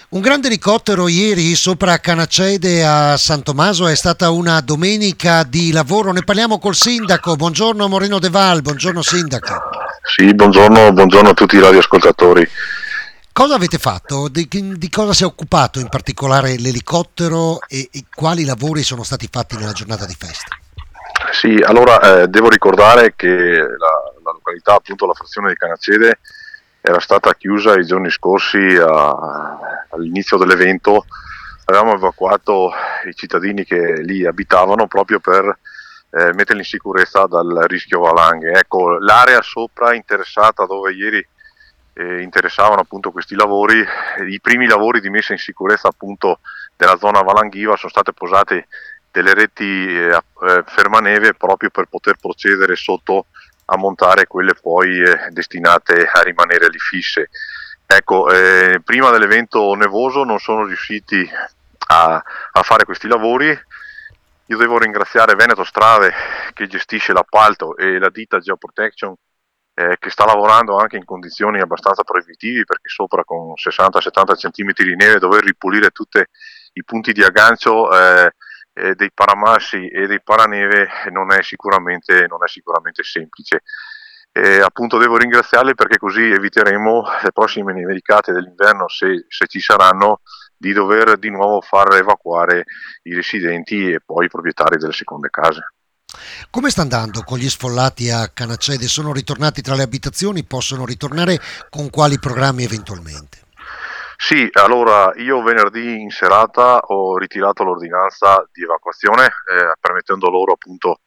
Un grande elicottero ieri sopra Canacede a San Tommaso, è stata una domenica di lavoro. Ne parliamo col sindaco. Buongiorno Moreno De Val, buongiorno sindaco. Sì, buongiorno a tutti i radioascoltatori. Cosa avete fatto? Di cosa si è occupato in particolare l'elicottero e quali lavori sono stati fatti nella giornata di festa? Sì, allora devo ricordare che la località, appunto la frazione di Canacede, era stata chiusa i giorni scorsi all'inizio dell'evento. Avevamo evacuato i cittadini che lì abitavano proprio per metterli in sicurezza dal rischio valanghe. Ecco, l'area sopra interessata dove ieri interessavano appunto questi lavori, i primi lavori di messa in sicurezza appunto della zona valanghiva sono state posate delle reti fermaneve proprio per poter procedere sotto a montare quelle poi destinate a rimanere lì fisse. Ecco, prima dell'evento nevoso non sono riusciti a fare questi lavori. Io devo ringraziare Veneto Strade che gestisce l'appalto e la ditta Geoprotection che sta lavorando anche in condizioni abbastanza proibitivi, perché sopra con 60-70 cm di neve dover ripulire tutti i punti di aggancio dei paramassi e dei paraneve non è sicuramente semplice. Appunto devo ringraziarli perché così eviteremo le prossime nevicate dell'inverno, se ci saranno, di dover di nuovo far evacuare i residenti e poi i proprietari delle seconde case. Come sta andando con gli sfollati a Canacede? Sono ritornati tra le abitazioni? Possono ritornare con quali programmi eventualmente? Sì, allora io venerdì in serata ho ritirato l'ordinanza di evacuazione, permettendo loro appunto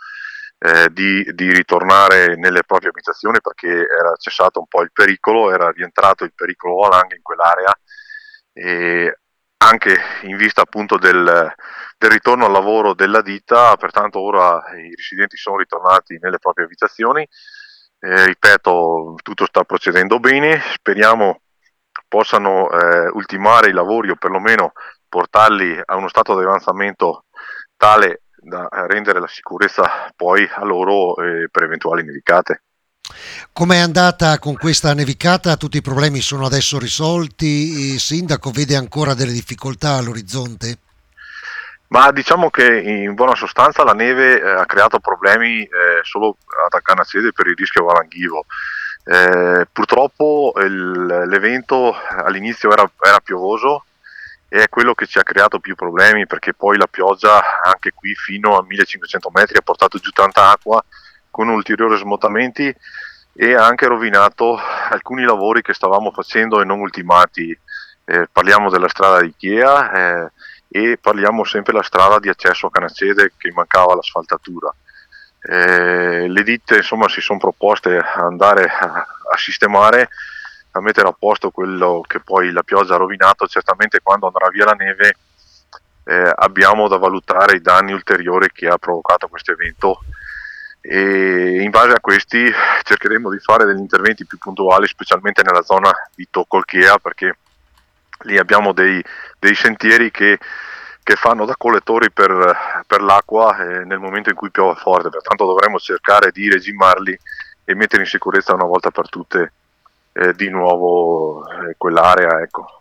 di ritornare nelle proprie abitazioni, perché era cessato un po' il pericolo, era rientrato il pericolo valanghe in quell'area, e anche in vista appunto del ritorno al lavoro della ditta. Pertanto ora i residenti sono ritornati nelle proprie abitazioni. Ripeto, tutto sta procedendo bene, speriamo possano ultimare i lavori o perlomeno portarli a uno stato di avanzamento tale da rendere la sicurezza poi a loro per eventuali nevicate. Com'è andata con questa nevicata? Tutti i problemi sono adesso risolti? Il sindaco vede ancora delle difficoltà all'orizzonte? Ma diciamo che in buona sostanza la neve ha creato problemi solo ad Canacede per il rischio valanghivo. Purtroppo l'evento all'inizio era piovoso e è quello che ci ha creato più problemi, perché poi la pioggia anche qui fino a 1500 metri ha portato giù tanta acqua con ulteriori smottamenti e ha anche rovinato alcuni lavori che stavamo facendo e non ultimati. Parliamo della strada di Chiea e parliamo sempre della strada di accesso a Canacede, che mancava l'asfaltatura. Le ditte insomma si sono proposte a andare a sistemare, a mettere a posto quello che poi la pioggia ha rovinato. Certamente quando andrà via la neve abbiamo da valutare i danni ulteriori che ha provocato questo evento, e in base a questi cercheremo di fare degli interventi più puntuali, specialmente nella zona di Toccolchea, perché lì abbiamo dei sentieri che fanno da collettori per l'acqua nel momento in cui piove forte. Pertanto dovremo cercare di regimarli e mettere in sicurezza una volta per tutte di nuovo quell'area, ecco.